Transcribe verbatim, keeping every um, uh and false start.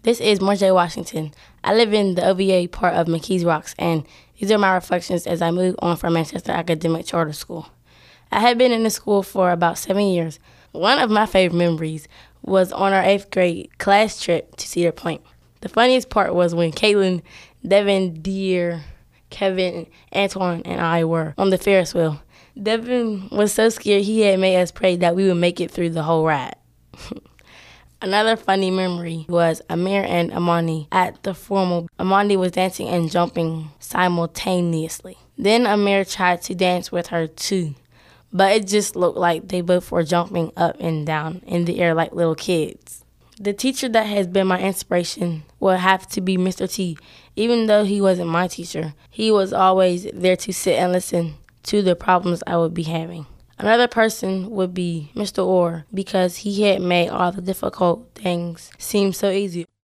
This is Marjay Washington. I live in the O V A part of McKees Rocks, and these are my reflections as I move on from Manchester Academic Charter School. I had been in the school for about seven years. One of my favorite memories was on our eighth grade class trip to Cedar Point. The funniest part was when Caitlin, Devin, Deer, Kevin, Antoine, and I were on the Ferris wheel. Devin was so scared he had made us pray that we would make it through the whole ride. Another funny memory was Amir and Amani at the formal. Amani was dancing and jumping simultaneously. Then Amir tried to dance with her too, but it just looked like they both were jumping up and down in the air like little kids. The teacher that has been my inspiration will have to be Mister T. Even though he wasn't my teacher, he was always there to sit and listen to the problems I would be having. Another person would be Mister Orr because he had made all the difficult things seem so easy.